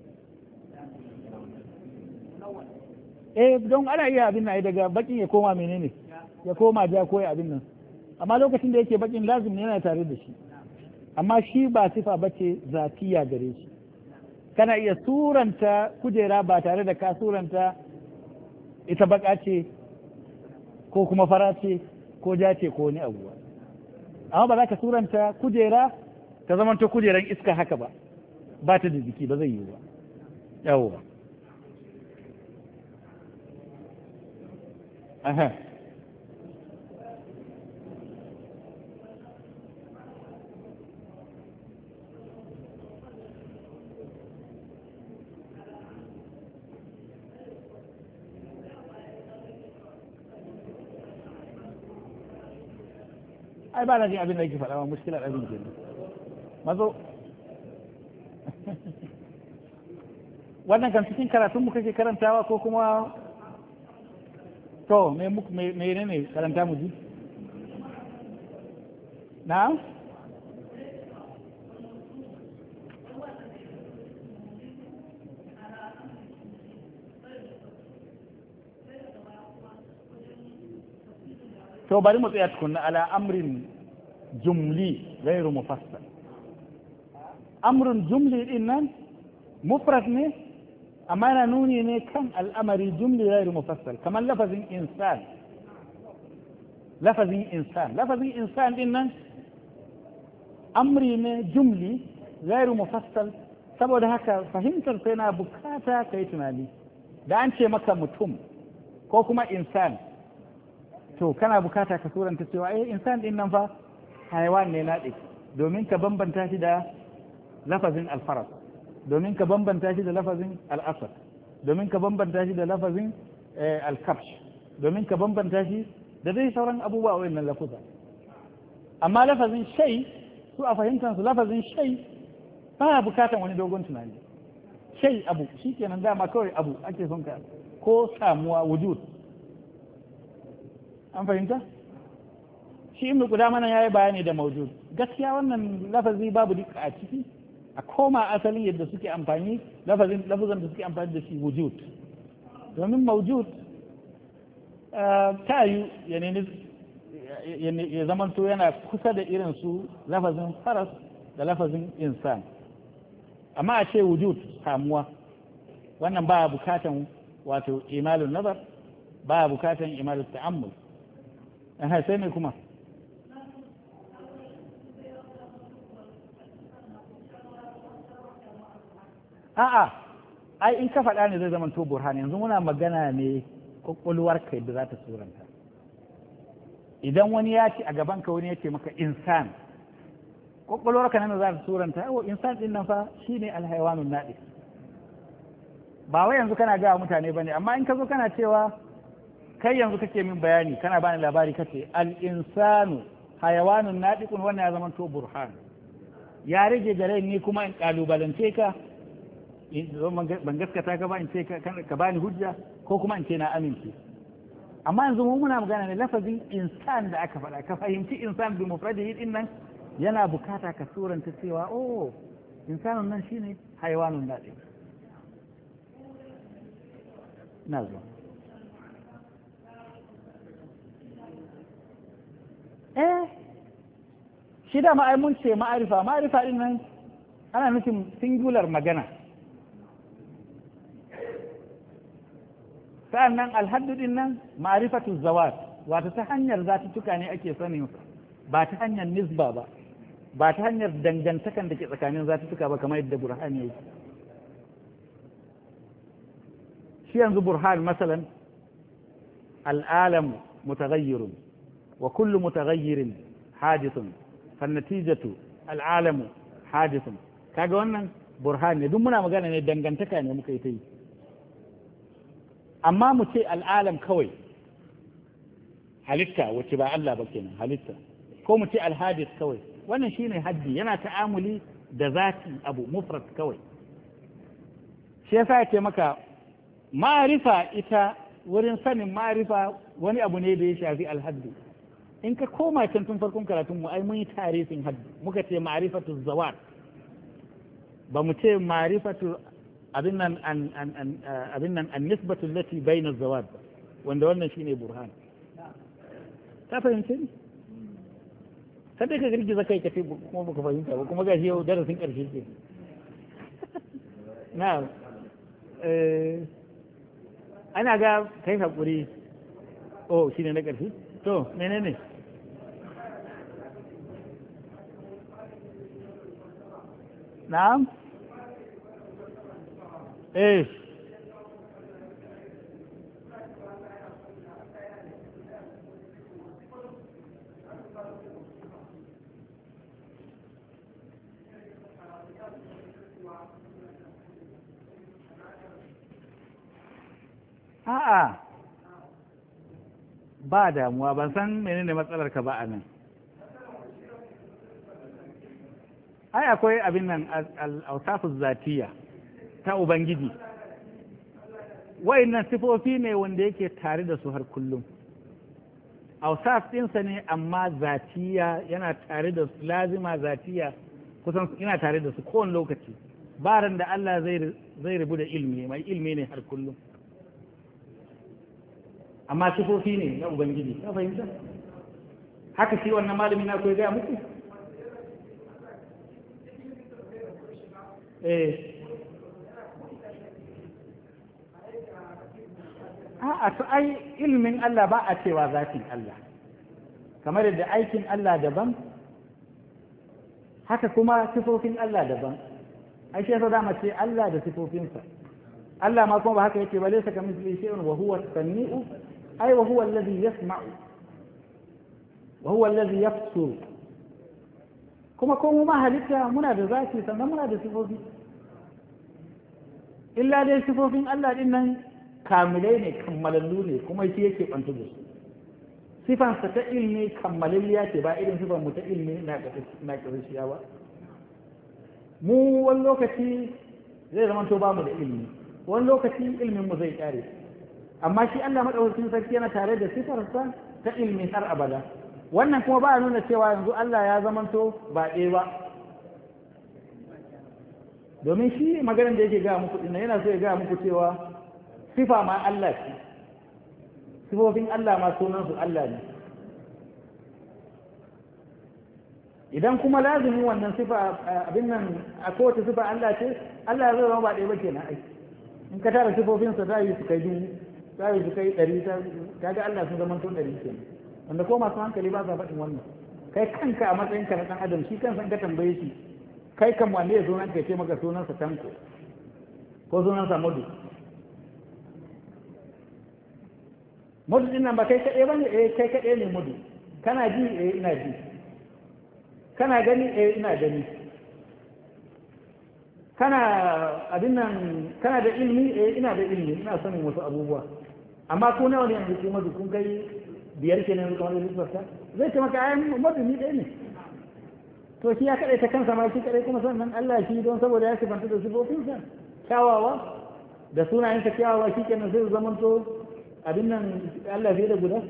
eh don ana iya abin nan daga bakin ya koma menene ya koma ja ko abin nan amma lokacin da yake bakin lazim ne yana tare da shi amma shi ba sifa bace zatiya gare shi kana iya suranta kujera ba tare da ka suranta ita baka ce ko kuma fara ce ko ja ce ko wani abu amma ba za ka suranta kujera ta zamanto kujeran iska haka ba ba ta da jiki ba zai yi ba yawwa aha ai ba na jin abin da yake faɗa wa muskilar abin ke mazo wannan kan cikin karatun mu kake karantawa ko kuma to me me ne ne karanta mu ji na to bari mu tsaya tukunna ala amrin jumli ghairu mufassal amrun jumli din nan mufrad ne amma yana nuni ne kan al'amari jumli ghairu mufassal kamar lafazin insan lafazin insan lafazin insan din nan amri ne jumli ghairu mufassal saboda haka fahimtar sai na bukata kai tunani da an ce maka mutum ko kuma insan to kana bukata ka suranta cewa eh insan din nan fa haiwan ne naɗi domin ka bambanta shi da lafazin alfaras domin ka bambanta shi da lafazin al'asad domin ka bambanta shi da lafazin alkafsh domin ka bambanta shi da dai sauran abubuwa wayannan lafuza amma lafazin shay su a fahimtar su lafazin shay ba bukatan wani dogon tunani shay abu shikenan dama kawai abu ake son ka ko samuwa wujud an fahimta shi ibnu qudama nan yayi bayani da mawjud gaskiya wannan lafazi babu duk a ciki a koma asalin yadda suke amfani lafazin lafazan da suke amfani da shi wujud domin mawjud ta yi ya zamanto yana kusa da irin su lafazin faras da lafazin insan amma a ce wujud samuwa wannan ba bukatan wato imalun nazar ba bukatan imalun ta'ammul aha sai mai kuma a'a ai in ka faɗa ne zai zama to burhan yanzu muna magana ne kwakwalwar kai da za ta suranta idan wani ya ce a gaban ka wani ya ce maka insan kwakwalwar ka nan za ta suranta yawo insan din nan fa shine alhaiwanun naɗi ba wai yanzu kana gawa mutane bane amma in ka zo kana cewa kai yanzu kake min bayani kana bani labari kace al insanu hayawanun naɗiƙun wannan ya zama to burhan ya rage gare ni kuma in kalubalance ka ban gaskata ka ba in ce ka bani hujja ko kuma in ce na amince amma yanzu mu muna magana ne lafazin insan da aka faɗa ka fahimci insan bi mufradihi din nan yana bukata ka suranta cewa oh insanun nan shine hayawanun naɗiq na zo eh shi da ma'ai mun ce ma'arifa ma'arifa din nan ana nufin singular magana sa'an nan alhaddu din nan ma'arifatu zawat wata ta hanyar zatuttuka ne ake sanin ba ta hanyar nisba ba ba ta hanyar dangantakan da ke tsakanin zatuttuka ba kamar yadda burhan ya yi shi yanzu burhan masalan al'alam mutaghayyirun wa kullu mutaghayyirin hadithun fannatijatu al'alamu hadithun kaga wannan burhan ne duk muna magana ne dangantaka ne muka yi ta yi amma mu ce al'alam kawai halitta wacce ba Allah ba kenan halitta ko mu ce alhadis kawai wannan shine haddi yana ta'amuli da zati abu mufrad kawai shi yasa yake maka ma'arifa ita wurin sanin ma'arifa wani abu ne da ya shafi alhaddi in ka koma can tun farkon karatun mu ai mun yi tarihin haddi muka ce ma'rifatu zawat ba mu ce ma'rifatu abin nan abin nan an-nisbatu allati bayna az-zawat wanda wannan shine burhan ka fahimce ni kada ka girgiza kai ka ce kuma baka fahimta ba kuma gashi yau darasin karshe ce na eh ana ga kai hakuri oh shine na karshe to menene na'am eh a'a ba damuwa ban san menene matsalar ka ba a nan ai akwai abin nan al-awsafuz zatiyya ta ubangiji wayannan sifofi ne wanda yake tare da su har kullum awsaf ɗinsa ne amma zatiyya yana tare da su lazima zatiyya kusan yana tare da su kowane lokaci baran da Allah zai zai rubu da ilmi mai ilmi ne har kullum amma sifofi ne na ubangiji ka fahimta haka shi wannan malami na koyi gaya muku eh a to ai ilmin Allah ba a cewa zatin Allah kamar yadda aikin Allah daban haka kuma sifofin Allah daban ai shi yasa dama ce Allah da sifofinsa Allah ma kuma ba haka yake ba laysa kamithlihi shay'un wa huwa as-sami'u ai wa huwa alladhi yasma'u wa huwa alladhi yabsuru kuma ko mu ma halitta muna da zaki sannan muna da sifofi illa dai sifofin Allah din nan kamilai ne kammalallu ne kuma shi yake ɓanta da su sifansa ta ilmi kammalalliya ce ba irin sifan mu ta ilmi na ƙarshiya ba mu wani lokaci zai zama to ba mu da ilmi wani lokaci ilmin mu zai ƙare amma shi Allah madaukakin sarki yana tare da sifarsa ta ilmi har abada wannan kuma ba nuna cewa yanzu Allah ya zamanto ba ɗaya ba domin shi maganar da yake gaya muku ɗin yana so ya gaya muku cewa sifa ma Allah ce sifofin Allah ma sunansu Allah ne idan kuma lazimin wannan sifa abin nan a kowace sifa Allah ce Allah zai zama ba ɗaya ba kenan ai in ka tara sifofinsa za yi su kai dubu za yi su kai ɗari kaga Allah sun zama tun ɗari kenan wanda ko masu hankali ba sa faɗin wannan kai kanka a matsayinka na ɗan adam shi kansa ka tambaye shi kai kan wanne ya sunan ka ce maka sunansa tanko ko sunansa mudu mudu din nan ba kai kaɗai ba ne eh kai kaɗai ne mudu kana ji eh ina ji kana gani eh ina gani kana abin nan kana da ilimi eh ina da ilimi ina sanin wasu abubuwa amma ko nawa ne yanzu kuma kun kai biyar kenan kamar da lissafta zai ce maka ayan madumi ɗaya ne to shi ya kaɗai ta kansa ma shi kaɗai kuma sannan Allah shi don saboda ya sifanta da sifofinsa kyawawa da sunayensa kyawawa shi kenan sai su zamanto abin nan Allah fiye da guda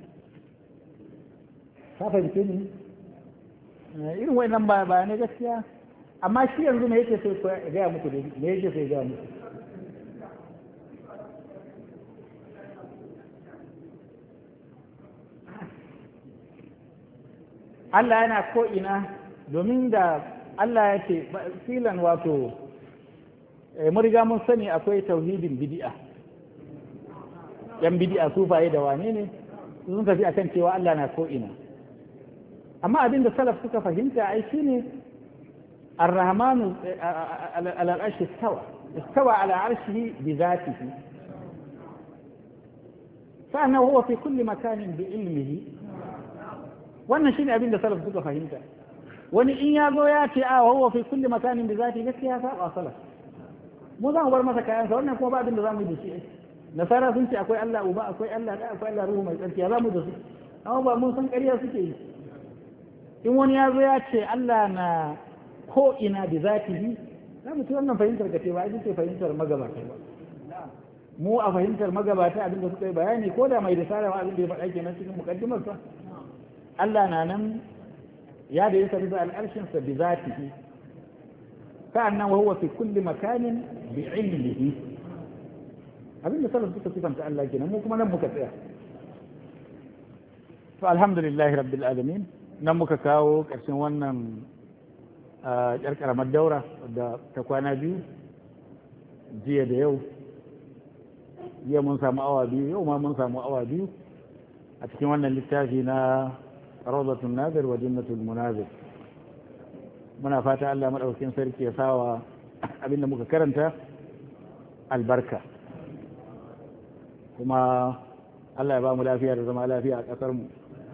ka fahimce ni irin wannan ba ba ne gaskiya amma shi yanzu me yake sai ya gaya muku dai me yake sai ya gaya muku Allah yana ko ina domin da Allah ya ce filan wato mun riga mun sani akwai tauhidin bid'a yan bid'a sufaye da wane ne sun tafi akan cewa Allah na ko ina amma abin da salaf suka fahimta ai shine ar-rahmanu ala al-arshi istawa istawa ala arshihi bi dhatihi fa huwa fi kulli makanin bi ilmihi wannan shine abin da salaf suka fahimta wani in ya zo ya ce a huwa fi kulli makanin bi dhatihi gaskiya saba salaf mu za mu bar masa kayansa wannan kuma ba abin da za mu yi da shi nasara sun ce akwai Allah uba akwai Allah da akwai Allah ruhu mai tsarki za mu da su amma ba mun san ƙarya suke yi in wani ya zo ya ce Allah na ko ina bi zatihi za mu ci wannan fahimtar ka ce ba ita ce fahimtar magabata ba mu a fahimtar magabata abin da suka yi bayani ko da mai risala ma abin da ya faɗa kenan cikin mukaddimarsa Allah na nan ya da yasa bisa al'arshinsa bi zatihi sa'annan wa huwa fi kulli makanin bi ilmihi abinda salaf suka sifanta Allah kenan mu kuma nan muka tsaya to alhamdulillahi rabbil alamin nan muka kawo ƙarshen wannan ƴar ƙaramar daura da ta kwana biyu jiya da yau jiya mun samu awa biyu yau ma mun samu awa biyu a cikin wannan littafi na rawdatun nazir wa jannatul munazir muna fata Allah madaukakin sarki ya sawa abinda muka karanta albarka kuma Allah ya ba mu lafiya da zama lafiya a ƙasar mu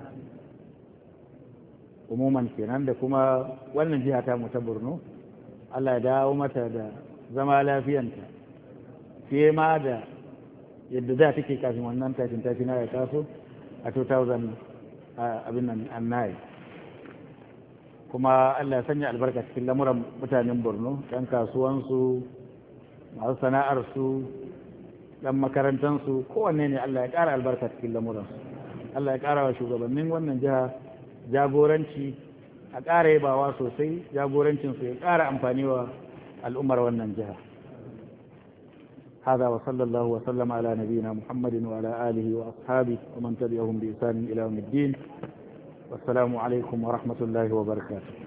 umuman kenan da kuma wannan jiha ta mu ta Borno Allah ya dawo mata da zama lafiyanta fiye ma da yadda za take kafin wannan tashin tashina ya taso a two thousand abin nan annai kuma Allah ya sanya albarka cikin lamuran mutanen Borno ɗan kasuwansu masu sana'arsu ɗan makarantansu kowanne ne Allah ya ƙara albarka cikin lamuransu Allah ya ƙara wa shugabannin wannan jiha jagoranci a ƙara yabawa sosai jagorancinsu ya ƙara amfani wa al'ummar wannan jiha هذا وصلى الله وسلم على نبينا محمد وعلى آله وأصحابه ومن تبعهم بإحسان إلى يوم الدين والسلام عليكم ورحمة الله وبركاته